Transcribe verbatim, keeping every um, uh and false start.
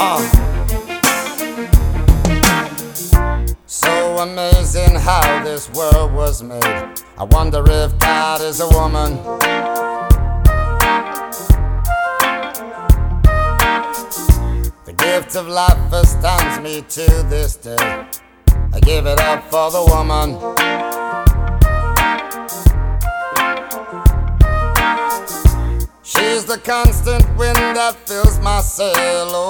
So amazing how this world was made. I wonder if God is a woman. The gift of life astounds me to this day. I give it up for the woman. She's the constant wind that fills my sail.